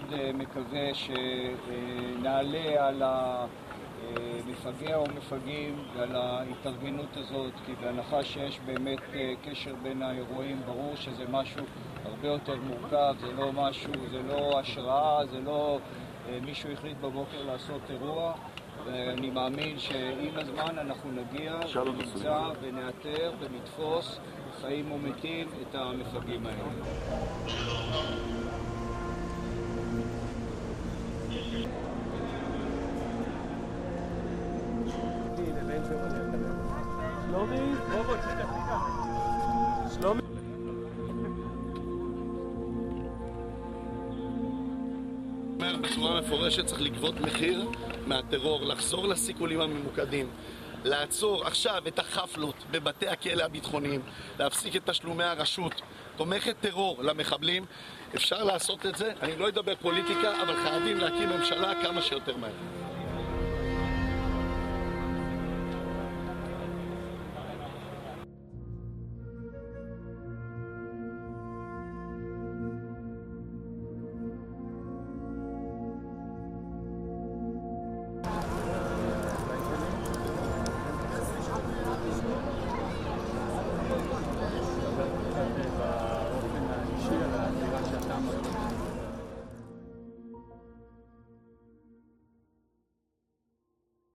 מקווה שנעלה על המפגע או מפגעים ועל ההתארגנות הזאת, כי בהנחה שיש באמת קשר בין האירועים, ברור שזה משהו הרבה יותר מורכב, זה לא משהו, זה לא השראה, זה לא מישהו החליט בבוקר לעשות אירוע, ואני מאמין שעם הזמן אנחנו נגיע ונמצא ונאתר ונתפוס חיים ומתים את המפגעים האלה. שלומי, בצורה מפורשת צריך לגבות מחיר מהטרור, לחזור לסיכולים הממוקדים, לעצור עכשיו את החפלות בבתי הכלא הביטחוניים, להפסיק את תשלומי הרשות תומכת טרור למחבלים. אפשר לעשות את זה, אני לא אדבר פוליטיקה, אבל חייבים להקים ממשלה כמה שיותר מהר.